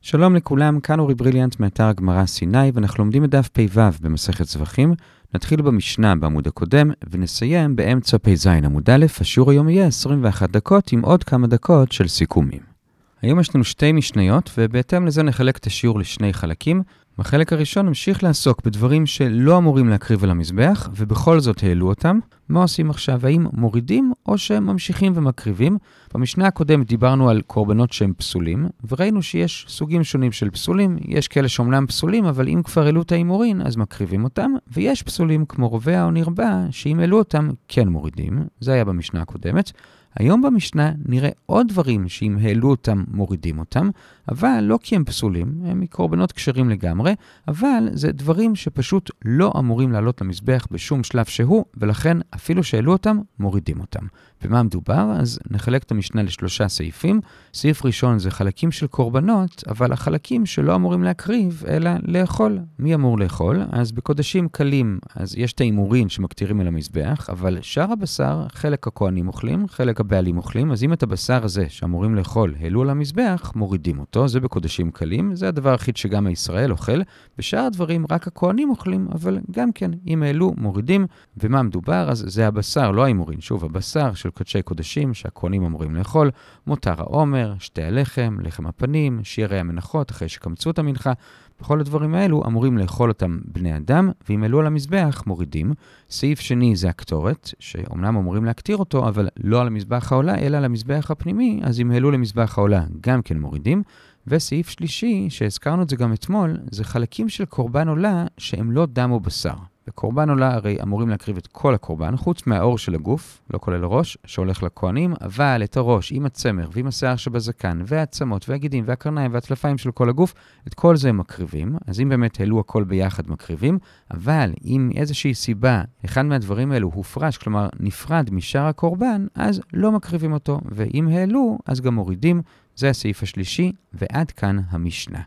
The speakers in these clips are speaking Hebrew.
שלום לכולם, כאן אורי בריליאנט מאתר הגמרא סיני, ואנחנו לומדים את דף פ"ו במסכת זבחים. נתחיל במשנה בעמוד הקודם, ונסיים באמצע פ"ז עמוד א'. השיעור היום יהיה 21 דקות עם עוד כמה דקות של סיכומים. היום יש לנו שתי משניות, ובהתאם לזה נחלק את השיעור לשני חלקים. בחלק הראשון נמשיך לעסוק בדברים שלא אמורים להקריב על המזבח, ובכל זאת העלו אותם. מה עושים עכשיו? האם מורידים או שממשיכים ומקריבים? במשנה הקודמת דיברנו על קורבנות שהם פסולים, וראינו שיש סוגים שונים של פסולים. יש כאלה שאומנם פסולים, אבל אם כבר העלו את האימורין, אז מקריבים אותם, ויש פסולים כמו רובע או נרבע, שאם העלו אותם כן מורידים. זה היה במשנה הקודמת. היום במשנה נראה עוד דברים שאם העלו אותם מורידים אותם, אבל לא כי הם פסולים, הם מקורבנות כשרים לגמרי, אבל זה דברים שפשוט לא אמורים לעלות למזבח בשום שלב שהוא, ולכן אפילו שהעלו אותם, מורידים אותם. במה מדובר? אז נחלק את המשנה לשלושה סעיפים. סעיף ראשון זה חלקים של קורבנות, אבל החלקים שלא אמורים להקריב, אלא לאכול. מי אמור לאכול? אז בקודשים קלים, אז יש את האימורין שמקטירים על המזבח, אבל שאר הבשר, חלק הכהנים אוכלים, חלק הבעלים אוכלים, אז אם את הבשר הזה שאמורים לאכול העלו על המזבח, מורידים אותו. זה בקודשים קלים, זה הדבר היחיד שגם הישראל אוכל. בשאר הדברים רק הכהנים אוכלים, אבל גם כן, אם העלו, מורידים. ומה מדובר? אז זה הבשר, לא האימורין. שוב, הבשר של קודשי קודשים שהכהנים אמורים לאכול, מותר העומר, שתי הלחם, לחם הפנים, שירי המנחות אחרי שקמצו את המנחה. בכל הדברים האלו אמורים לאכול אותם בני אדם, ואם העלו על המזבח מורידים. סעיף שני זה הקטורת, שאומנם אמורים להקטיר אותו, אבל לא על המזבח העולה, אלא על המזבח הפנימי, אז אם העלו למזבח העולה גם כן מורידים. וסעיף שלישי, שהזכרנו את זה גם אתמול, זה חלקים של קורבן עולה שהם לא דם או בשר. בקורבן עולה הרי אמורים להקריב את כל הקורבן, חוץ מהאור של הגוף, לא כולל הראש, שהולך לכהנים, אבל את הראש עם הצמר ועם השיער שבזקן, והעצמות והגידים והקרניים והטלפיים של כל הגוף, את כל זה הם מקריבים. אז אם באמת העלו הכל ביחד מקריבים, אבל אם איזושהי סיבה, אחד מהדברים האלו הופרש, כלומר נפרד משאר הקורבן, אז לא מקריבים אותו, ואם העלו, אז גם מורידים. זה הסעיף השלישי, ועד כאן המשנה.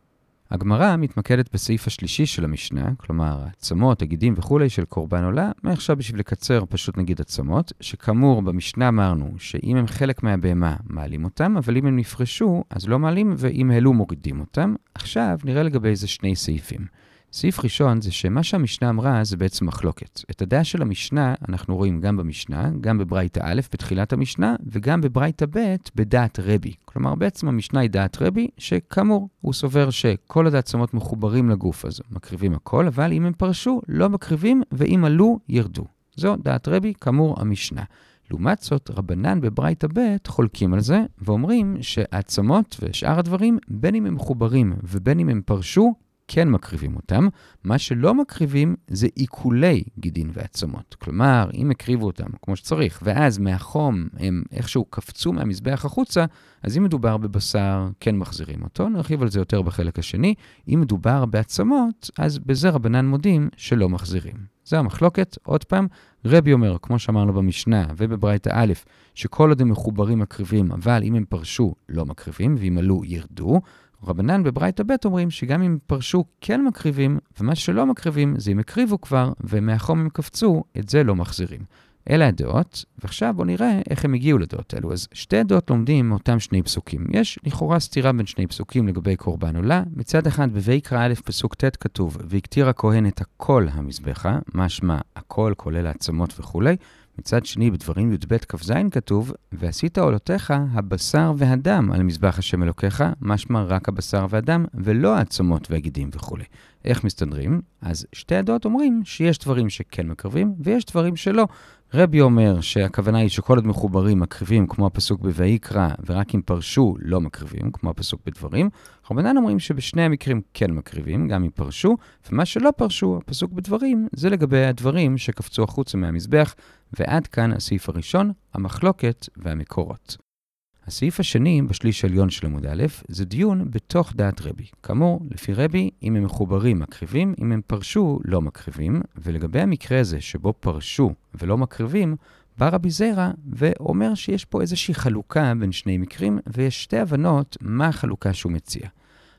הגמרא מתמקדת בסעיף השלישי של המשנה, כלומר, עצמות, הגידים וכולי של קורבן עולה. מעכשיו בשביל לקצר פשוט נגיד עצמות, שכאמור במשנה אמרנו שאם הם חלק מהבהמה מעלים אותם, אבל אם הם נפרשו אז לא מעלים, ואם העלו מורידים אותם. עכשיו נראה לגבי איזה שני סעיפים. סעיף ראשון זה שמה שהמשנה אמרה זה בעצם מחלוקת. את הדעה של המשנה אנחנו רואים גם במשנה, גם בברייתא א' בתחילת המשנה, וגם בברייתא ב' בדעת רבי. כלומר בעצם המשנה היא דעת רבי, שכאמור הוא סובר שכל העצמות מחוברים לגוף, אז מקריבים הכל, אבל אם הם פרשו לא מקריבים, ואם עלו ירדו. זו דעת רבי, כאמור המשנה. לעומת זאת, רבנן בברייתא ב' חולקים על זה, ואומרים שהעצמות ושאר הדברים, בין אם הם מחוברים ובין אם הם פרשו, כן מקריבים אותם. מה שלא מקריבים זה עיקולי גידין ועצמות. כלומר, אם הקריבו אותם כמו שצריך, ואז מהחום הם איכשהו קפצו מהמזבח החוצה, אז אם מדובר בבשר, כן מחזירים אותו. נרחיב על זה יותר בחלק השני. אם מדובר בעצמות, אז בזה רבנן מודים שלא מחזירים. זה המחלוקת. עוד פעם, רבי אומר, כמו שאמרנו במשנה ובברייתא א', שכל עוד הם מחוברים מקריבים, אבל אם הם פרשו לא מקריבים, ואם עלו ירדו. רבנן בברייתא ב' אומרים שגם אם פרשו כן מקריבים, ומה שלא מקריבים זה אם הקריבו כבר, ומהחום הם קפצו, את זה לא מחזירים. אלה הדעות, ועכשיו בואו נראה איך הם הגיעו לדעות אלו. אז שתי הדעות לומדים מאותם שני פסוקים. יש לכאורה סתירה בין שני פסוקים לגבי קורבן עולה. מצד אחד בויקרא א' פסוק ט' כתוב, והקטיר הכהן את הכל המזבחה, משמע הכל כולל העצמות וכולי. מצד שני, בדברים י"ב כ"ז כתוב, ועשית עולותיך הבשר והדם על מזבח השם אלוקיך, משמע רק הבשר והדם, ולא העצמות והגידים וכו'. איך מסתדרים? אז שתי הדעות אומרים שיש דברים שכן מקרבים, ויש דברים שלא. רבי אומר שהכוונה היא שכל עוד מחוברים מקריבים כמו הפסוק בויקרא, ורק אם פרשו לא מקריבים כמו הפסוק בדברים. רבנן אומרים שבשני המקרים כן מקריבים, גם אם פרשו, ומה שלא פרשו, הפסוק בדברים, זה לגבי הדברים שקפצו החוצה מהמזבח, ועד כאן הסעיף הראשון, המחלוקת והמקורות. הסעיף השני, בשליש העליון של עמוד א', זה דיון בתוך דעת רבי. כאמור, לפי רבי, אם הם מחוברים מקריבים, אם הם פרשו לא מקריבים, ולגבי המקרה הזה שבו פרשו ולא מקריבים, בא רבי זירא ואומר שיש פה איזושהי חלוקה בין שני מקרים, ויש שתי הבנות מה החלוקה שהוא מציע.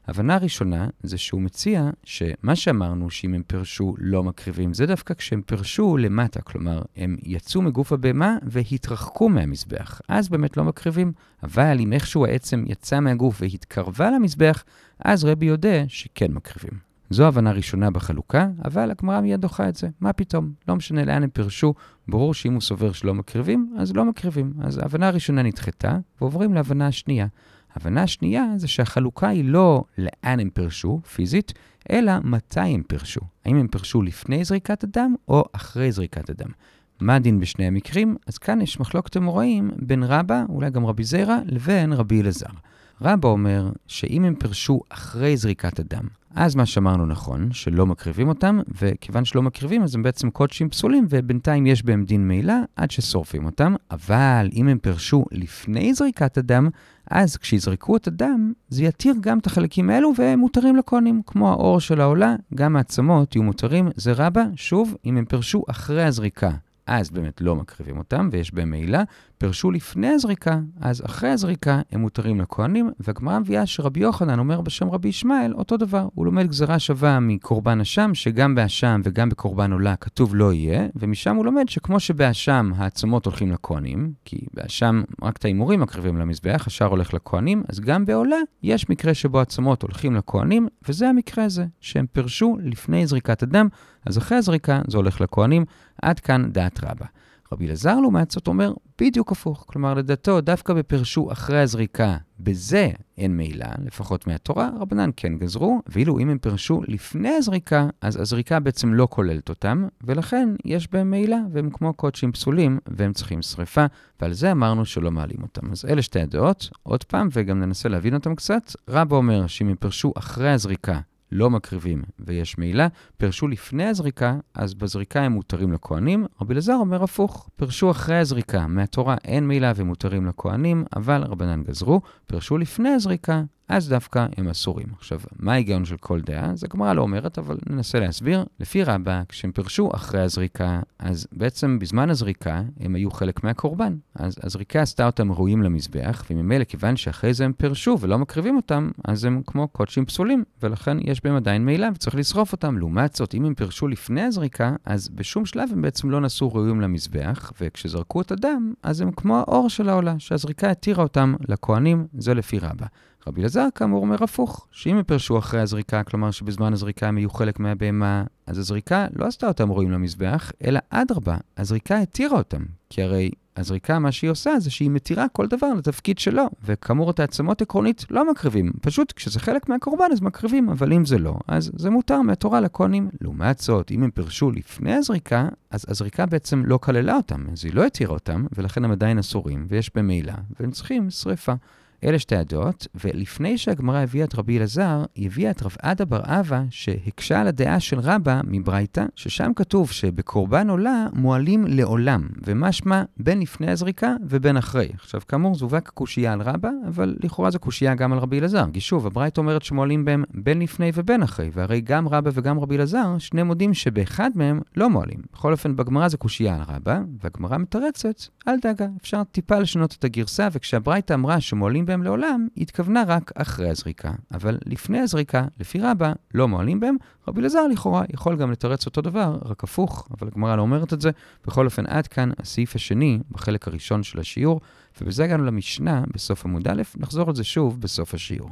ההבנה הראשונה זה שהוא מציע שמה שאמרנו שאם הם פרשו לא מקריבים, זה דווקא כשהם פרשו למטה, כלומר הם יצאו מגוף הבהמה והתרחקו מהמזבח, אז באמת לא מקריבים, אבל אם איכשהו העצם יצא מהגוף והתקרבה למזבח, אז רבי יודע שכן מקריבים. זו הבנה ראשונה בחלוקה, אבל הגמרא מיד דוחה את זה. מה פתאום? לא משנה לאן הם פרשו, ברור שאם הוא סובר שלא מקריבים, אז לא מקריבים. אז ההבנה הראשונה נדחתה, ועוברים להבנה השנייה. ההבנה השנייה זה שהחלוקה היא לא לאן הם פרשו, פיזית, אלא מתי הם פרשו. האם הם פרשו לפני זריקת הדם או אחרי זריקת הדם. מה הדין בשני המקרים? אז כאן יש מחלוקת אמוראים בין רבא, אולי גם רבי זיירא, לבין רבי אלעזר. רבא אומר שאם הם פרשו אחרי זריקת הדם, אז מה שאמרנו נכון, שלא מקריבים אותם, וכיוון שלא מקריבים, אז הם בעצם קודשים פסולים, ובינתיים יש בהם דין מעילה עד ששורפים אותם. אבל אם הם פרשו לפני זריקת הדם, אז כשיזרקו את הדם, זה יתיר גם את החלקים האלו, והם מותרים לכהנים. כמו האור של העולה, גם העצמות יהיו מותרים. זה רבא, שוב, אם הם פרשו אחרי הזריקה, אז באמת לא מקריבים אותם, ויש בהם מעילה. פרשו לפני הזריקה, אז אחרי הזריקה הם מותרים לכהנים, והגמרא מביאה שרבי יוחנן אומר בשם רבי ישמעאל אותו דבר. הוא לומד גזרה שווה מקורבן אשם, שגם באשם וגם בקורבן עולה כתוב לא יהיה, ומשם הוא לומד שכמו שבאשם העצמות הולכים לכהנים, כי באשם רק את ההימורים מקריבים למזבח, השאר הולך לכהנים, אז גם בעולה יש מקרה שבו העצמות הולכים לכהנים, וזה המקרה הזה, שהם פרשו לפני זריקת הדם, אז אחרי הזריקה זה הולך לכהנים. עד כאן דעת רבא. רבי אלעזר לעומת זאת אומר בדיוק הפוך, כלומר לדעתו דווקא בפרשו אחרי הזריקה, בזה אין מעילה, לפחות מהתורה, רבנן כן גזרו, ואילו אם הם פרשו לפני הזריקה, אז הזריקה בעצם לא כוללת אותם, ולכן יש בהם מעילה, והם כמו קודשים פסולים, והם צריכים שריפה, ועל זה אמרנו שלא מעלים אותם. אז אלה שתי הדעות, עוד פעם, וגם ננסה להבין אותם קצת. רבא אומר שאם הם פרשו אחרי הזריקה, לא מקריבים ויש מעילה, פרשו לפני הזריקה, אז בזריקה הם מותרים לכהנים. רבי אלעזר אומר הפוך, פרשו אחרי הזריקה, מהתורה אין מעילה ומותרים לכהנים, אבל רבנן גזרו, פרשו לפני הזריקה, אז דווקא הם אסורים. עכשיו, מה ההיגיון של כל דעה? זה גמרא לא אומרת, אבל ננסה להסביר. לפי רבא, כשהם פרשו אחרי הזריקה, אז בעצם בזמן הזריקה הם היו חלק מהקורבן. אז הזריקה עשתה אותם ראויים למזבח, וממילא כיוון שאחרי זה הם פרשו ולא מקריבים אותם, אז הם כמו קודשים פסולים, ולכן יש בהם עדיין מעילה וצריך לשרוף אותם. לעומת זאת, אם הם פרשו לפני הזריקה, אז בשום שלב הם בעצם לא נעשו ראויים למזבח, וכשזרקו את הדם, אז הם כמו האור של העולה, שהזריקה התירה אותם לכהנים, זה לפי רבא. רבי אלעזר כאמור אומר הפוך, שאם הם פרשו אחרי הזריקה, כלומר שבזמן הזריקה הם היו חלק מהבהמה, אז הזריקה לא עשתה אותם ראויים למזבח, אלא אדרבה, הזריקה התירה אותם, כי הרי הזריקה מה שהיא עושה זה שהיא מתירה כל דבר לתפקיד שלו, וכאמור את העצמות עקרונית לא מקריבים, פשוט כשזה חלק מהקורבן אז מקריבים, אבל אם זה לא, אז זה מותר מהתורה לכהנים. לעומת זאת, אם הם פרשו לפני הזריקה, אז הזריקה בעצם לא כללה אותם, אז היא לא התירה אותם, ולכן הם עדיין אסורים, ויש במעילה, והם צריכים שריפה. אלה שתי הדעות, ולפני שהגמרא הביאה את רבי אלעזר, היא הביאה את רב עדה בר אבא, שהקשה על הדעה של רבא מברייתא, ששם כתוב שבקורבן עולה מועלים לעולם, ומשמע בין לפני הזריקה ובין אחרי. עכשיו, כאמור, זו רק קושייה על רבא, אבל לכאורה זו קושייה גם על רבי אלעזר. כי שוב, הברייתא אומרת שמועלים בהם בין לפני ובין אחרי, והרי גם רבא וגם רבי אלעזר, שני מודים שבאחד מהם לא מועלים. בכל אופן, בגמרא זו קושייה על רבא, והגמרא מתרצת, אל דאגה, אפשר טיפה לשנות את הגרסה, וכשהברייתא אמרה שמועלים בהם לעולם, התכוונה רק אחרי הזריקה. אבל לפני הזריקה, לפי רבא, לא מועלים בהם. רבי אלעזר לכאורה יכול גם לתרץ אותו דבר, רק הפוך, אבל הגמרא לא אומרת את זה. בכל אופן, עד כאן הסעיף השני בחלק הראשון של השיעור, ובזה הגענו למשנה בסוף עמוד א', נחזור על זה שוב בסוף השיעור.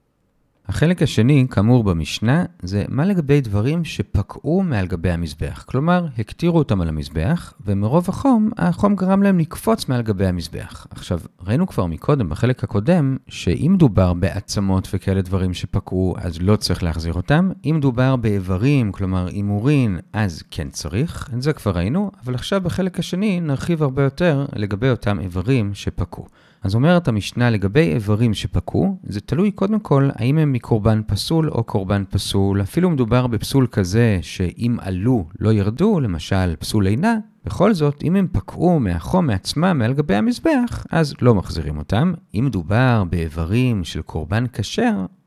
החלק השני, כאמור במשנה, זה מה לגבי דברים שפקעו מעל גבי המזבח. כלומר, הקטירו אותם על המזבח, ומרוב החום גרם להם לקפוץ מעל גבי המזבח. עכשיו, ראינו כבר מקודם, בחלק הקודם, שאם דובר בעצמות וכאלה דברים שפקעו, אז לא צריך להחזיר אותם. אם דובר באיברים, כלומר אימורין, אז כן צריך. את זה כבר ראינו, אבל עכשיו בחלק השני נרחיב הרבה יותר לגבי אותם איברים שפקעו. אז אומרת המשנה לגבי איברים שפקעו, זה תלוי קודם כל האם הם מקורבן פסול או קורבן פסול. אפילו מדובר בפסול כזה שאם עלו לא ירדו, למשל פסול עינה, בכל זאת, אם הם פקעו מהחום מעצמם מעל גבי המזבח, אז לא מחזירים אותם. אם מדובר באיברים של קורבן כשר,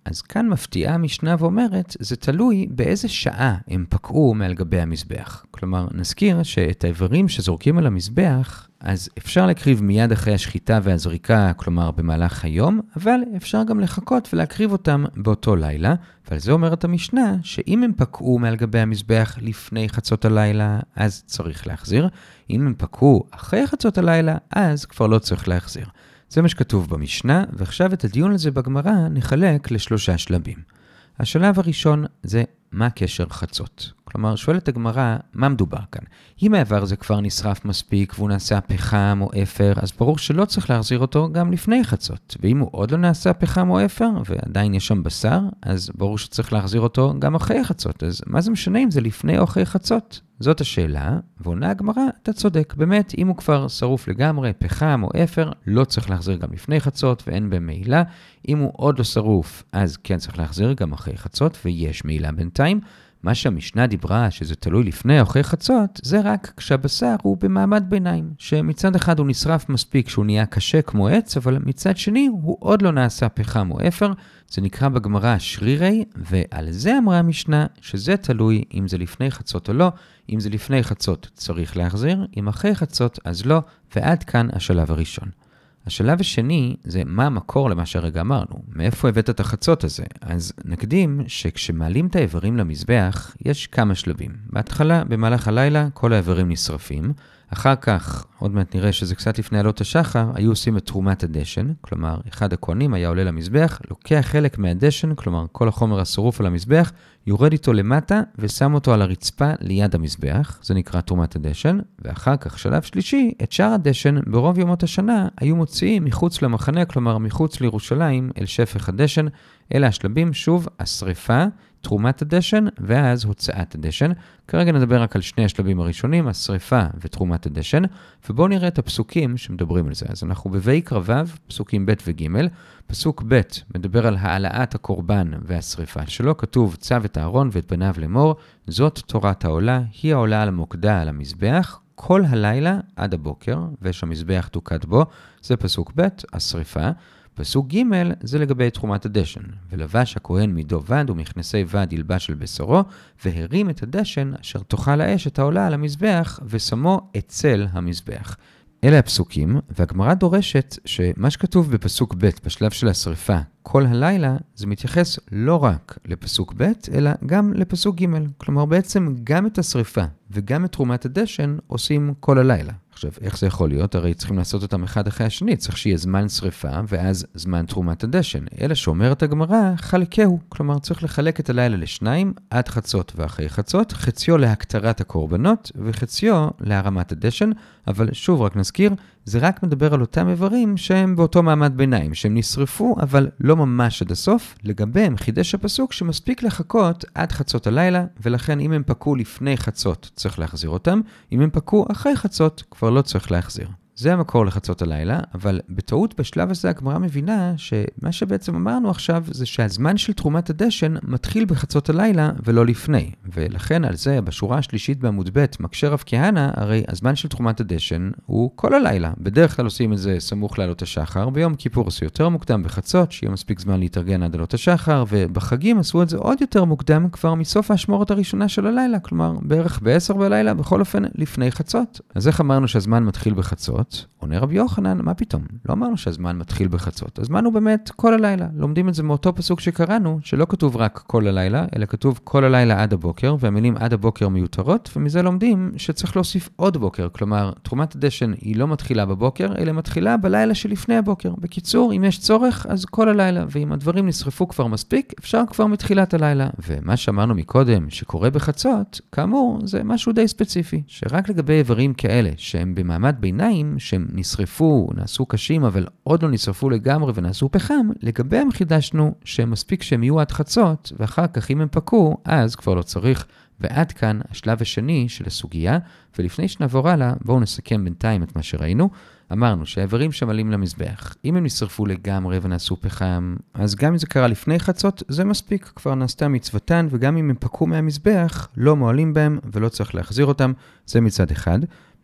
אז כאן מפתיעה המשנה ואומרת, זה תלוי באיזה שעה הם פקעו מעל גבי המזבח. כלומר, נזכיר שאת האיברים שזורקים על המזבח, אז אפשר להקריב מיד אחרי השחיטה והזריקה, כלומר במהלך היום, אבל אפשר גם לחכות ולהקריב אותם באותו לילה, ועל זה אומרת המשנה, שאם הם פקעו מעל גבי המזבח לפני חצות הלילה, אז צריך להחזיר. אם הם פקעו אחרי חצות הלילה, אז כבר לא צריך להחזיר. זה מה שכתוב במשנה, ועכשיו את הדיון הזה בגמרא נחלק לשלושה שלבים. השלב הראשון זה מה קשר חצות. כלומר, שואלת הגמרא, מה מדובר כאן? אם העבר זה כבר נשרף מספיק והוא נעשה פחם או אפר, אז ברור שלא צריך להחזיר אותו גם לפני חצות. ואם הוא עוד לא נעשה פחם או אפר, ועדיין יש שם בשר, אז ברור שצריך להחזיר אותו גם אחרי חצות. אז מה זה משנה אם זה לפני או אחרי חצות? זאת השאלה, ועונה הגמרא, אתה צודק. באמת, אם הוא כבר שרוף לגמרי, פחם או אפר, לא צריך להחזיר גם לפני חצות ואין במעילה. אם הוא עוד לא שרוף, אז כן צריך להחזיר גם אחרי חצות, ויש מעילה בינתיים. מה שהמשנה דיברה שזה תלוי לפני או אחרי חצות, זה רק כשהבשר הוא במעמד ביניים, שמצד אחד הוא נשרף מספיק שהוא נהיה קשה כמו עץ, אבל מצד שני הוא עוד לא נעשה פחם או אפר, זה נקרא בגמרא שרירי, ועל זה אמרה המשנה שזה תלוי אם זה לפני חצות או לא, אם זה לפני חצות צריך להחזיר, אם אחרי חצות אז לא, ועד כאן השלב הראשון. השלב השני זה מה המקור למה שהרגע אמרנו, מאיפה הבאת את החצות הזה. אז נקדים שכשמעלים את האיברים למזבח יש כמה שלבים. בהתחלה, במהלך הלילה, כל האיברים נשרפים. אחר כך, עוד מעט נראה שזה קצת לפני עלות השחר, היו עושים את תרומת הדשן, כלומר, אחד הכהנים היה עולה למזבח, לוקח חלק מהדשן, כלומר, כל החומר השרוף על המזבח, יורד איתו למטה ושם אותו על הרצפה ליד המזבח, זה נקרא תרומת הדשן, ואחר כך, שלב שלישי, את שאר הדשן, ברוב יומות השנה, היו מוציאים מחוץ למחנה, כלומר, מחוץ לירושלים, אל שפך הדשן. אלה השלבים, שוב, השריפה, תרומת הדשן, ואז הוצאת הדשן. כרגע נדבר רק על שני השלבים הראשונים, השריפה ותרומת הדשן, ובואו נראה את הפסוקים שמדברים על זה. אז אנחנו בויקרא ו', פסוקים ב' וג'. פסוק ב' מדבר על העלאת הקורבן והשריפה שלו, כתוב צו את אהרון ואת בניו לאמור, זאת תורת העולה, היא העולה על המוקדה על המזבח, כל הלילה עד הבוקר, ושהמזבח תוקד בו, זה פסוק ב', השריפה. פסוק ג' זה לגבי תרומת הדשן, ולבש הכהן מידו וד ומכנסי וד ילבש על בשרו, והרים את הדשן אשר תאכל האש את העולה על המזבח, ושמו אצל המזבח. אלה הפסוקים, והגמרא דורשת שמה שכתוב בפסוק ב' בשלב של השריפה, כל הלילה, זה מתייחס לא רק לפסוק ב', אלא גם לפסוק ג'. כלומר, בעצם גם את השריפה וגם את תרומת הדשן עושים כל הלילה. עכשיו, איך זה יכול להיות? הרי צריכים לעשות אותם אחד אחרי השני, צריך שיהיה זמן שריפה ואז זמן תרומת הדשן. אלא שאומרת הגמרא, חלקהו. כלומר, צריך לחלק את הלילה לשניים, עד חצות ואחרי חצות, חציו להקטרת הקורבנות וחציו להרמת הדשן. אבל שוב, רק נזכיר, זה רק מדבר על אותם איברים שהם באותו מעמד ביניים, שהם נשרפו, אבל לא ממש עד הסוף. לגביהם חידש הפסוק שמספיק לחכות עד חצות הלילה, ולכן אם הם פקעו לפני חצות צריך להחזיר אותם, אם הם פקעו אחרי חצות כבר לא צריך להחזיר. זה המקור לחצות הלילה, אבל בטעות בשלב הזה הגמרא מבינה שמה שבעצם אמרנו עכשיו זה שהזמן של תרומת הדשן מתחיל בחצות הלילה ולא לפני. ולכן על זה בשורה השלישית בעמוד ב' מקשה רב כהנא, הרי הזמן של תרומת הדשן הוא כל הלילה. בדרך כלל עושים את זה סמוך לעלות השחר, ביום כיפור עשו יותר מוקדם בחצות, שיהיה מספיק זמן להתארגן עד עלות השחר, ובחגים עשו את זה עוד יותר מוקדם כבר מסוף האשמורת הראשונה של הלילה, כלומר בערך ב-10 בלילה, בכל אופן לפני חצות. אז איך אמרנו שהזמן מתחיל בחצות? עונה רבי יוחנן, מה פתאום? לא אמרנו שהזמן מתחיל בחצות. הזמן הוא באמת כל הלילה. לומדים את זה מאותו פסוק שקראנו, שלא כתוב רק כל הלילה, אלא כתוב כל הלילה עד הבוקר, והמילים עד הבוקר מיותרות, ומזה לומדים שצריך להוסיף עוד בוקר. כלומר, תרומת הדשן היא לא מתחילה בבוקר, אלא מתחילה בלילה שלפני הבוקר. בקיצור, אם יש צורך, אז כל הלילה, ואם הדברים נשרפו כבר מספיק, אפשר כבר מתחילת הלילה. ומה שאמרנו מקודם, שקורה בחצות, כאמור, זה משהו די ספציפי, שרק לגבי איברים כאלה, שהם במעמד ביניים, שהם נשרפו, נעשו קשים, אבל עוד לא נשרפו לגמרי ונעשו פחם, לגביהם חידשנו שמספיק שהם יהיו עד חצות, ואחר כך אם הם פקעו, אז כבר לא צריך. ועד כאן השלב השני של הסוגיה, ולפני שנעבור הלאה, בואו נסכם בינתיים את מה שראינו. אמרנו שהאיברים שמעלים למזבח, אם הם נשרפו לגמרי ונעשו פחם, אז גם אם זה קרה לפני חצות, זה מספיק, כבר נעשתה מצוותן, וגם אם הם פקעו מהמזבח, לא מועלים בהם ולא צריך להחזיר אותם, זה מצד אחד.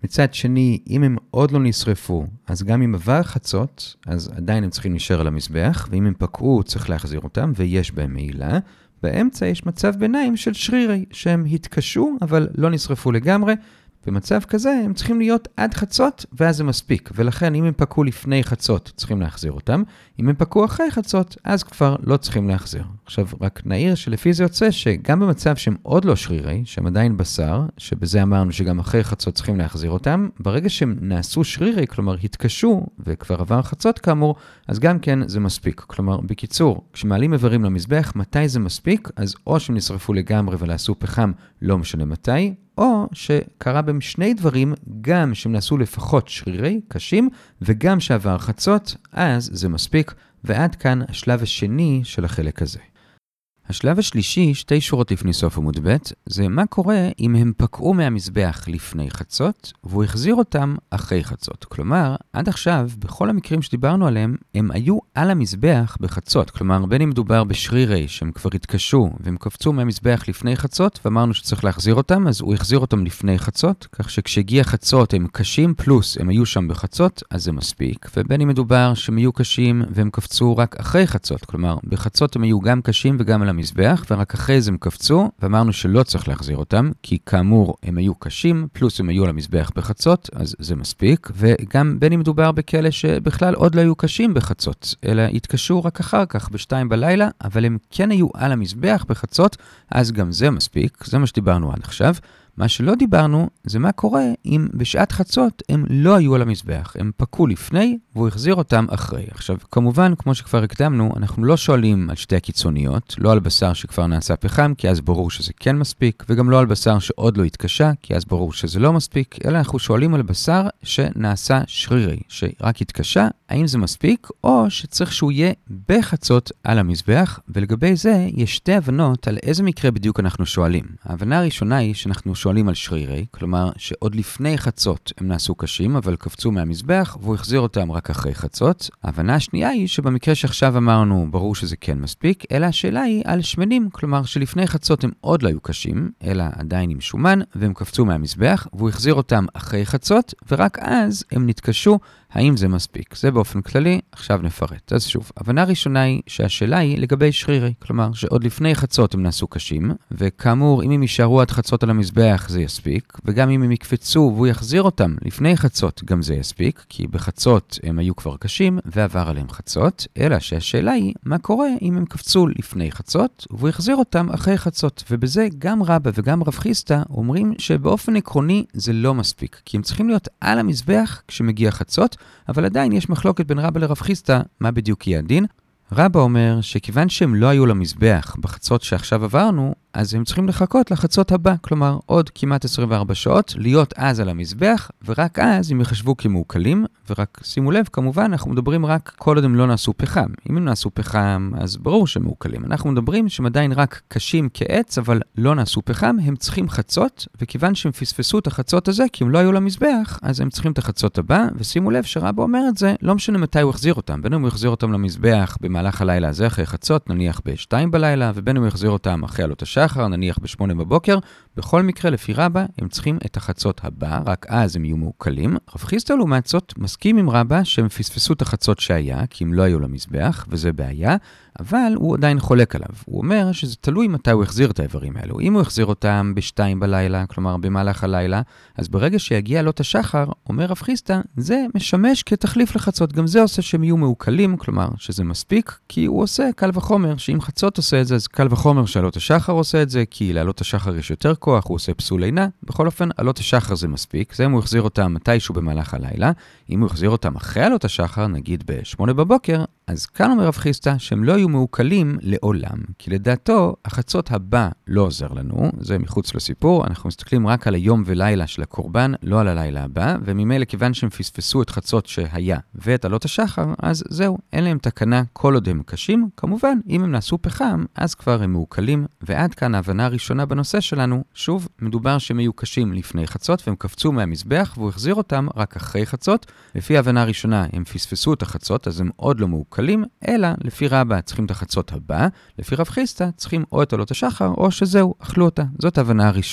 מצד שני, אם הם עוד לא נשרפו, אז גם אם עבר חצות, אז עדיין הם צריכים להישאר על המזבח, ואם הם פקעו, צריך להחזיר אותם, ויש בהם מעילה. באמצע יש מצב ביניים של שרירי, שהם התקשו, אבל לא נשרפו לגמרי. במצב כזה הם צריכים להיות עד חצות, ואז זה מספיק. ולכן אם הם פקעו לפני חצות, צריכים להחזיר אותם. אם הם פקעו אחרי חצות, אז כבר לא צריכים להחזיר. עכשיו, רק נעיר שלפי זה יוצא שגם במצב שהם עוד לא שרירי, שהם עדיין בשר, שבזה אמרנו שגם אחרי חצות צריכים להחזיר אותם, ברגע שהם נעשו שרירי, כלומר התקשו, וכבר עבר חצות כאמור, אז גם כן זה מספיק. כלומר, בקיצור, כשמעלים איברים למזבח, מתי זה מספיק? אז או שהם נשרפו לגמרי ולעשו פחם, לא משנה מתי, או שקרה בהם שני דברים, גם שהם נעשו לפחות שרירי, קשים, וגם שעבר חצות, אז זה מספיק, ועד כאן השלב השני של החלק הזה. השלב השלישי, 2 שורות לפני סוף עמוד ב', זה מה קורה אם הם פקעו מהמזבח לפני חצות, והוא החזיר אותם אחרי חצות. כלומר, עד עכשיו, בכל המקרים שדיברנו עליהם, הם היו על המזבח בחצות. כלומר, בין אם מדובר בשרירי, שהם כבר התקשו, והם קפצו מהמזבח לפני חצות, ואמרנו שצריך להחזיר אותם, אז הוא החזיר אותם לפני חצות, כך שכשהגיע חצות הם קשים, פלוס הם היו שם בחצות, אז זה מספיק. ובין אם מדובר שהם היו קשים, והם קפצו רק אחרי חצות. כלומר, בחצות הם היו גם קשים וגם על המזבח, ורק אחרי זה הם קפצו, ואמרנו שלא צריך להחזיר אותם, כי כאמור הם היו קשים, פלוס הם היו על המזבח בחצות, אז זה מספיק, וגם בין אם מדובר בכאלה שבכלל עוד לא היו קשים בחצות, אלא התקשו רק אחר כך ב2 בלילה, אבל הם כן היו על המזבח בחצות, אז גם זה מספיק, זה מה שדיברנו עד עכשיו. מה שלא דיברנו זה מה קורה אם בשעת חצות הם לא היו על המזבח, הם פקעו לפני והוא החזיר אותם אחרי. עכשיו, כמובן, כמו שכבר הקדמנו, אנחנו לא שואלים על שתי הקיצוניות, לא על בשר שכבר נעשה פחם, כי אז ברור שזה כן מספיק, וגם לא על בשר שעוד לא התקשה, כי אז ברור שזה לא מספיק, אלא אנחנו שואלים על בשר שנעשה שרירי, שרק התקשה, האם זה מספיק, או שצריך שהוא יהיה בחצות על המזבח, ולגבי זה יש 2 הבנות על איזה מקרה בדיוק אנחנו שואלים. ההבנה הראשונה היא שאנחנו שואלים על שרירי, כלומר שעוד לפני חצות הם נעשו קשים, אבל קפצו מהמזבח, והוא החזיר אותם רק אחרי חצות. ההבנה השנייה היא שבמקרה שעכשיו אמרנו, ברור שזה כן מספיק, אלא השאלה היא על שמנים, כלומר שלפני חצות הם עוד לא היו קשים, אלא עדיין עם שומן, והם קפצו מהמזבח, והוא החזיר אותם אחרי חצות, ורק אז הם נתקשו. האם זה מספיק? זה באופן כללי, עכשיו נפרט. אז שוב, הבנה ראשונה היא שהשאלה היא לגבי שרירי, כלומר שעוד לפני חצות הם נעשו קשים, וכאמור, אם הם יישארו עד חצות על המזבח זה יספיק, וגם אם הם יקפצו והוא יחזיר אותם לפני חצות גם זה יספיק, כי בחצות הם היו כבר קשים ועבר עליהם חצות, אלא שהשאלה היא מה קורה אם הם קפצו לפני חצות והוא יחזיר אותם אחרי חצות, ובזה גם רבא וגם רב חיסדא אומרים שבאופן עקרוני זה לא מספיק, כי הם צריכים להיות על המזבח כשמגיע חצות, אבל עדיין יש מחלוקת בין רבא לרב חיסדא מה בדיוק יהיה הדין. רבא אומר שכיוון שהם לא היו למזבח בחצות שעכשיו עברנו, אז הם צריכים לחכות לחצות הבא, כלומר עוד כמעט 24 שעות, להיות אז על המזבח, ורק אז הם יחשבו כמעוקלים, ורק שימו לב, כמובן, אנחנו מדברים רק כל עוד הם לא נעשו פחם. אם הם נעשו פחם, אז ברור שהם מעוקלים. אנחנו מדברים שהם עדיין רק קשים כעץ, אבל לא נעשו פחם, הם צריכים חצות, וכיוון שהם פספסו את החצות הזה, כי הם לא היו למזבח, אז הם צריכים את החצות הבא, ושימו לב שרבא אומר את זה, לא משנה מתי הוא יחזיר אותם, בין אם הוא יחזיר אותם למזבח במהלך הלילה הזה אחרי חצות, נניח ב2 בלילה, ובין אם הוא יחזיר אותם אחרי עלות השחר, נניח ב8 בבוקר, בכל מקרה לפי רבא הם צריכים את החצות הבא, רק אז הם יהיו מעוקלים. רב חיסדא לעומת זאת מסכים עם רבא שהם פספסו את החצות שהיה, כי הם לא היו למזבח, וזה בעיה, אבל הוא עדיין חולק עליו. הוא אומר שזה תלוי מתי הוא יחזיר את האיברים האלו. אם הוא יחזיר אותם ב2 בלילה, כלומר במהלך הלילה, אז ברגע שיגיע עלות השחר, אומר רב חיסדא, זה משמש כתחליף לחצות. גם זה עושה שהם יהיו מעוקלים, כלומר שזה מספיק, כי הוא עושה קל וחומר, שאם חצות עושה את זה, אז קל וחומר שעלות השחר עושה את זה, כי לעלות השחר יש יותר כוח, הוא עושה פסול עינה. בכל אופן, עלות השחר זה מספיק. זה אם הוא יחזיר אותם מתישהו במהלך הלילה. אם הוא יחזיר אותם אחרי עלות השחר, נגיד ב8 בבוקר, אז כאן אומר רב חיסדא שהם לא יהיו מעוקלים לעולם, כי לדעתו החצות הבא לא עוזר לנו, זה מחוץ לסיפור, אנחנו מסתכלים רק על היום ולילה של הקורבן, לא על הלילה הבא, וממילא כיוון שהם פספסו את חצות שהיה ואת עלות השחר, אז זהו, אין להם תקנה כל עוד הם קשים, כמובן, אם הם נעשו פחם, אז כבר הם מעוקלים, ועד כאן ההבנה הראשונה בנושא שלנו, שוב, מדובר שהם היו קשים לפני חצות, והם קפצו מהמזבח, והוא החזיר אותם רק אחרי חצות, לפי ההבנה הראשונה, הם פספסו את החצות, אז הם עוד לא מעוקלים, אלא לפי רבא צריכים את החצות הבא, לפי רב חיסדא צריכים או את עלות השחר, או שזהו, אכלו אותה. זאת ההבנה הראשונה.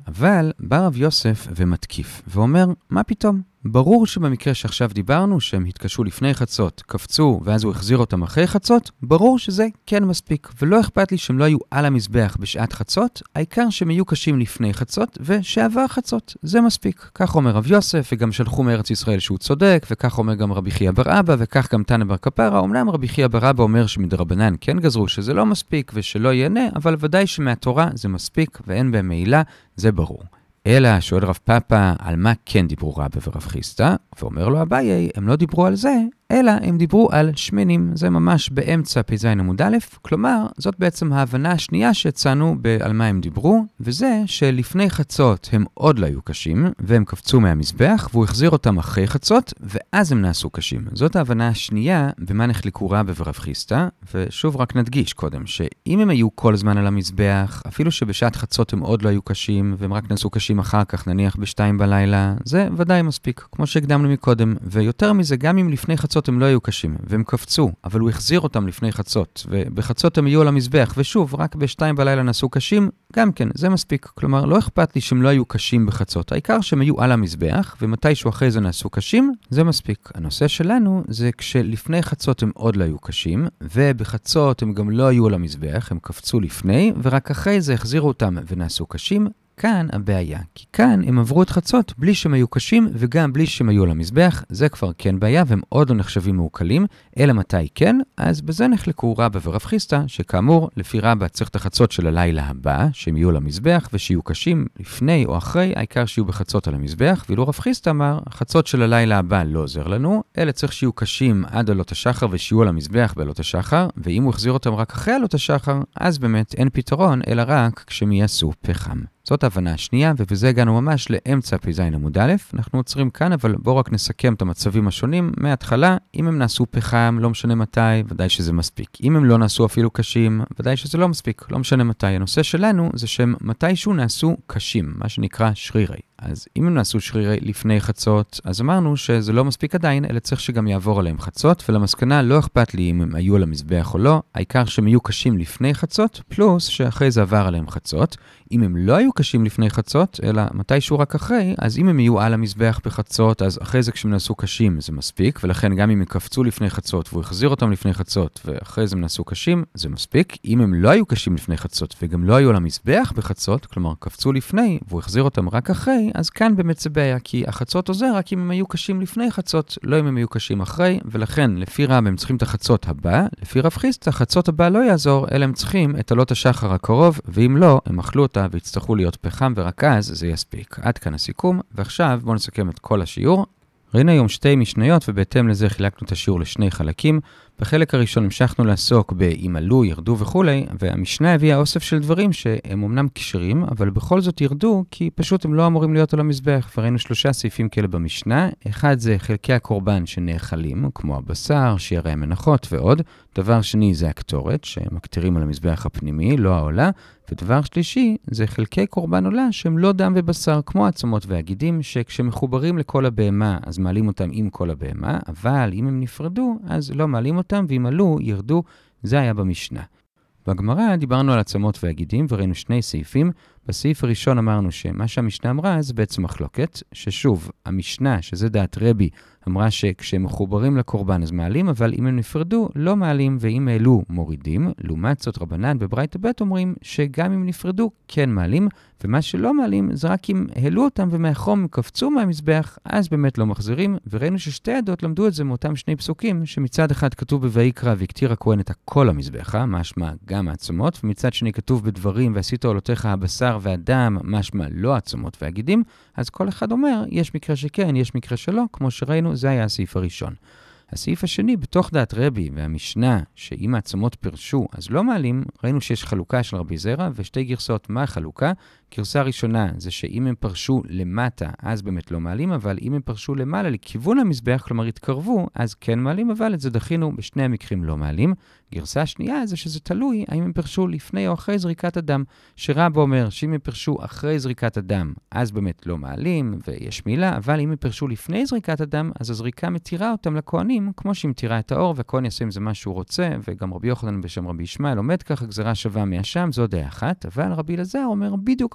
אבל בא רב יוסף ומתקיף, ואומר, מה פתאום? ברור שבמקרה שעכשיו דיברנו, שהם התקשו לפני חצות, קפצו, ואז הוא החזיר אותם אחרי חצות, ברור שזה כן מספיק, ולא אכפת לי שהם לא היו על המזבח בשעת חצות, העיקר שהם יהיו קשים לפני חצות, ושעבר חצות, זה מספיק. כך אומר רב יוסף, וגם שלחו מארץ ישראל שהוא צודק, וכך אומר גם רבי חייא בר אבא, וכך גם תנא בר קפרא. אמנם רבי חייא בר אבא אומר שמדרבנן כן גזרו שזה לא מספיק, ושלא ייהנה, אבל ודאי שמהתורה זה מספיק, ואין בהם מעילה, זה ברור. אלא שואל רב פאפא על מה כן דיברו רבא ורב חיסדא, ואומר לו אביי, הם לא דיברו על זה, אלא הם דיברו על שמנים. זה ממש באמצע פ"ז עמוד א', כלומר, זאת בעצם ההבנה השנייה שהצענו על מה הם דיברו, וזה שלפני חצות הם עוד לא היו קשים, והם קפצו מהמזבח, והוא החזיר אותם אחרי חצות, ואז הם נעשו קשים. זאת ההבנה השנייה במה נחלקו רבא ורב חיסדא, ושוב רק נדגיש קודם, שאם הם היו כל הזמן על המזבח, אפילו שבשעת חצות הם עוד לא היו קשים, והם רק נעשו קשים אחר כך, נניח ב2 בלילה, זה ודאי מספיק, כמו שהקדמנו מקודם. ויותר מזה, גם אם לפני חצות הם לא היו קשים, והם קפצו, אבל הוא החזיר אותם לפני חצות, ובחצות הם יהיו על המזבח, ושוב, רק ב2 בלילה נעשו קשים, גם כן, זה מספיק. כלומר, לא אכפת לי שהם לא היו קשים בחצות, העיקר שהם היו על המזבח, ומתישהו אחרי זה נעשו קשים, זה מספיק. הנושא שלנו זה כשלפני חצות הם עוד לא היו קשים, ובחצות הם גם לא היו על המזבח, הם קפצו לפני, ורק אחרי זה החזירו אותם ונעשו קשים. כאן הבעיה, כי כאן הם עברו את חצות בלי שהם היו קשים וגם בלי שהם היו על המזבח, זה כבר כן בעיה והם עוד לא נחשבים מעוקלים, אלא מתי כן? אז בזה נחלקו רבא ורב חיסדא, שכאמור לפי רבא צריך את החצות של הלילה הבא, שהם יהיו על המזבח ושיהיו קשים לפני או אחרי, העיקר שיהיו בחצות על המזבח, ואילו רב חיסדא אמר, החצות של הלילה הבא לא עוזר לנו, אלא צריך שיהיו קשים עד עלות השחר ושיהיו על המזבח בעלות השחר, ואם הוא החזיר אותם רק אחרי עלות השחר, אז באמת אין פתרון, אלא רק כשהם יעשו פחם. זאת ההבנה השנייה, ובזה הגענו ממש לאמצע פ"ז עמוד א'. אנחנו עוצרים כאן, אבל בואו רק נסכם את המצבים השונים. מההתחלה, אם הם נעשו פחם, לא משנה מתי, ודאי שזה מספיק. אם הם לא נעשו אפילו קשים, ודאי שזה לא מספיק, לא משנה מתי. הנושא שלנו זה שהם מתישהו נעשו קשים, מה שנקרא שרירי. אז אם הם נעשו שרירי לפני חצות, אז אמרנו שזה לא מספיק עדיין, אלא צריך שגם יעבור עליהם חצות, ולמסקנה לא אכפת לי אם הם היו על המזבח או לא, העיקר שהם יהיו קשים לפני חצות, פלוס שאחרי זה עבר עליהם חצות. אם הם לא היו קשים לפני חצות, אלא מתישהו רק אחרי, אז אם הם יהיו על המזבח בחצות, אז אחרי זה כשהם נעשו קשים זה מספיק, ולכן גם אם הם קפצו לפני חצות והוא החזיר אותם לפני חצות, ואחרי זה הם נעשו קשים, זה מספיק. אם הם לא היו קשים לפני חצות וגם לא היו על המזבח בחצות, כלומר קפצו לפני והוא החזיר אותם רק אחרי, אז כאן באמת זה בעיה, כי החצות עוזר רק אם הם היו קשים לפני חצות, לא אם הם היו קשים אחרי, ולכן לפי רב הם צריכים את החצות הבא, לפי רב חיסדא החצות הבא לא יעזור, אלא הם צריכים את עלות השחר הקרוב, ואם לא, הם אכלו אותה ויצטרכו להיות פחם ורק אז זה יספיק. עד כאן הסיכום, ועכשיו בואו נסכם את כל השיעור. ראינו היום שתי משניות ובהתאם לזה חילקנו את השיעור לשני חלקים. בחלק הראשון המשכנו לעסוק באם עלו, ירדו וכולי, והמשנה הביאה אוסף של דברים שהם אמנם קשרים, אבל בכל זאת ירדו כי פשוט הם לא אמורים להיות על המזבח. וראינו 3 סעיפים כאלה במשנה. אחד זה חלקי הקורבן שנאכלים, כמו הבשר, שירי המנחות ועוד. דבר שני זה הקטורת, שמקטירים על המזבח הפנימי, לא העולה. ודבר שלישי זה חלקי קורבן עולה שהם לא דם ובשר, כמו העצמות והגידים, שכשמחוברים לכל הבהמה אז מעלים אותם עם כל הבהמה, אבל אם הם נפרדו אז לא מעלים אותם, ואם עלו, ירדו. זה היה במשנה. בגמרא דיברנו על עצמות והגידים וראינו 2 סעיפים. בסעיף הראשון אמרנו שמה שהמשנה אמרה זה בעצם מחלוקת, ששוב, המשנה, שזה דעת רבי, אמרה שכשהם מחוברים לקורבן אז מעלים, אבל אם הם נפרדו לא מעלים, ואם העלו מורידים. לעומת זאת רבנן בברייתא ב' אומרים שגם אם נפרדו כן מעלים, ומה שלא מעלים זה רק אם העלו אותם ומהחום קפצו מהמזבח, אז באמת לא מחזירים. וראינו ששתי עדות למדו את זה מאותם 2 פסוקים, שמצד אחד כתוב בויקרא והקטיר הכהן את הכל המזבח, משמע גם העצמות, ומצד שני כתוב בדברים ועשית עולותיך הבשר והדם, משמע לא העצמות והגידים. אז כל אחד אומר יש מקרה שכן, יש מקרה שלא, כמו שראינו. זה היה הסעיף הראשון. הסעיף השני, בתוך דעת רבי והמשנה, שאם העצמות פרשו אז לא מעלים, ראינו שיש חלוקה של רבי זרע ושתי גרסאות. מה החלוקה? גרסה ראשונה זה שאם הם פרשו למטה אז באמת לא מעלים, אבל אם הם פרשו למעלה לכיוון המזבח, כלומר התקרבו, אז כן מעלים, אבל את זה דחינו, בשני המקרים לא מעלים. גרסה השנייה זה שזה תלוי האם הם פרשו לפני או אחרי זריקת הדם, שרב אומר שאם הם פרשו אחרי זריקת הדם אז באמת לא מעלים ויש מילה, אבל אם הם פרשו לפני זריקת הדם אז הזריקה מתירה אותם לכהנים כמו שהיא מתירה את האור, והכהן יעשה עם זה מה שהוא רוצה. וגם רבי יוחנן בשם רבי ישמעאל עומד ככה, גזרה שווה מהשם, זו דעה אחת. אבל רבי אלעזר אומר בדיוק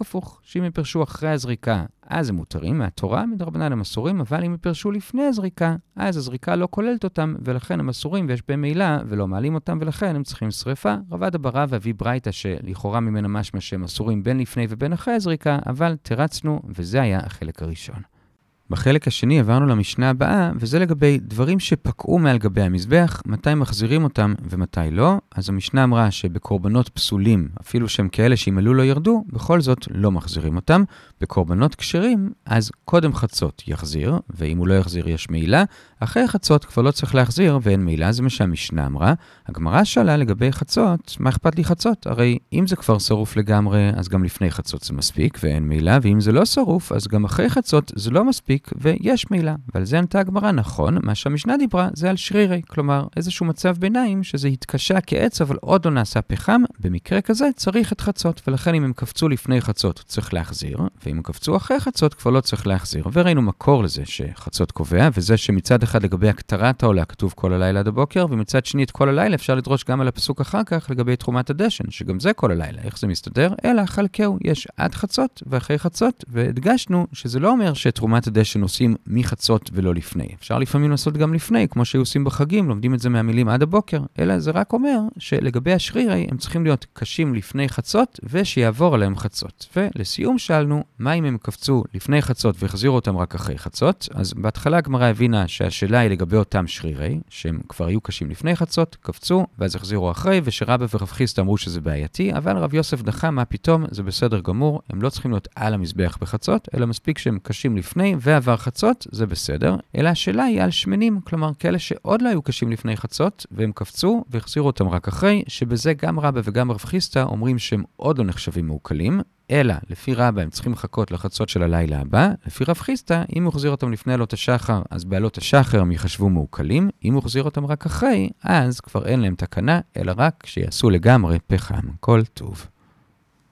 בדיוק הפוך, שאם הם פרשו אחרי הזריקה, אז הם מותרים מהתורה, מדרבנן הם אסורים, אבל אם הם פרשו לפני הזריקה, אז הזריקה לא כוללת אותם, ולכן הם אסורים ויש בהם מעילה, ולא מעלים אותם, ולכן הם צריכים שריפה. רבד הברה והביא ברייתא שלכאורה ממנה משמע שהם אסורים בין לפני ובין אחרי הזריקה, אבל תרצנו, וזה היה החלק הראשון. בחלק השני עברנו למשנה הבאה, וזה לגבי דברים שפקעו מעל גבי המזבח, מתי מחזירים אותם ומתי לא. אז המשנה אמרה שבקורבנות פסולים, אפילו שהם כאלה שאם עלו לא ירדו, בכל זאת לא מחזירים אותם. בקורבנות כשרים, אז קודם חצות יחזיר, ואם הוא לא יחזיר יש מעילה. אחרי חצות כבר לא צריך להחזיר ואין מעילה, זה מה שהמשנה אמרה. הגמרא שאלה לגבי חצות, מה אכפת לי חצות? הרי אם זה כבר שרוף לגמרי, אז גם לפני חצות זה מספיק ואין מעילה, ואם זה לא שרוף, אז גם אחרי חצות זה לא מספיק ויש מעילה. ועל זה ענתה הגמרא, נכון, מה שהמשנה דיברה זה על שרירי, כלומר איזשהו מצב ביניים שזה התקשה כעץ אבל עוד לא נעשה פחם, במקרה כזה צריך את חצות, ולכן אם הם קפצו לפני חצות צריך להחזיר, ואם הם קפצו אחרי חצות כבר לא צריך להחזיר. וראינו מקור לזה שחצות קובע, וזה שמצד אחד לגבי הקטרת העולה כתוב כל הלילה עד הבוקר, ומצד שני את כל הלילה אפשר לדרוש גם על הפסוק אחר כך לגבי תרומת הדשן, שגם זה כל הלילה. איך זה מסתדר? אלא חלקהו, יש עד חצות ואחרי חצות, והדגשנו שזה לא אומר שתרומת הדשן עושים מחצות ולא לפני. אפשר לפעמים לעשות גם לפני, כמו שהיו עושים בחגים, לומדים את זה מהמילים עד הבוקר, אלא זה רק אומר שלגבי השרירי הם צריכים להיות קשים לפני חצות ושיעבור עליהם חצות. ולסיום שאלנו, מה אם הם קפצו לפני חצות והחזירו אותם רק אחרי חצות? אז בהתחלה הגמרא הבינה שהשאלה היא לגבי אותם שרירי, שהם כבר היו קשים לפני חצות, קפצו ואז החזירו אחרי, ושרבא ורב חיסדא אמרו שזה בעייתי, אבל רב יוסף דחה, מה פתאום, זה בסדר גמור, הם לא צריכים להיות על המזבח בחצות, אלא מספיק שהם קשים לפני ועבר חצות, זה בסדר. אלא השאלה היא על שמנים, כלומר כאלה שעוד לא היו קשים לפני חצות, והם קפצו והחזירו אותם רק אחרי, שבזה גם רבא וגם רב חיסדא אומרים שהם עוד לא נחשבים מעוקלים, אלא לפי רבא הם צריכים לחכות לחצות של הלילה הבא, לפי רב חיסדא, אם הוא החזיר אותם לפני עלות השחר, אז בעלות השחר הם יחשבו מעוקלים, אם הוא החזיר אותם רק אחרי, אז כבר אין להם תקנה, אלא רק שיעשו לגמרי פחם. כל טוב.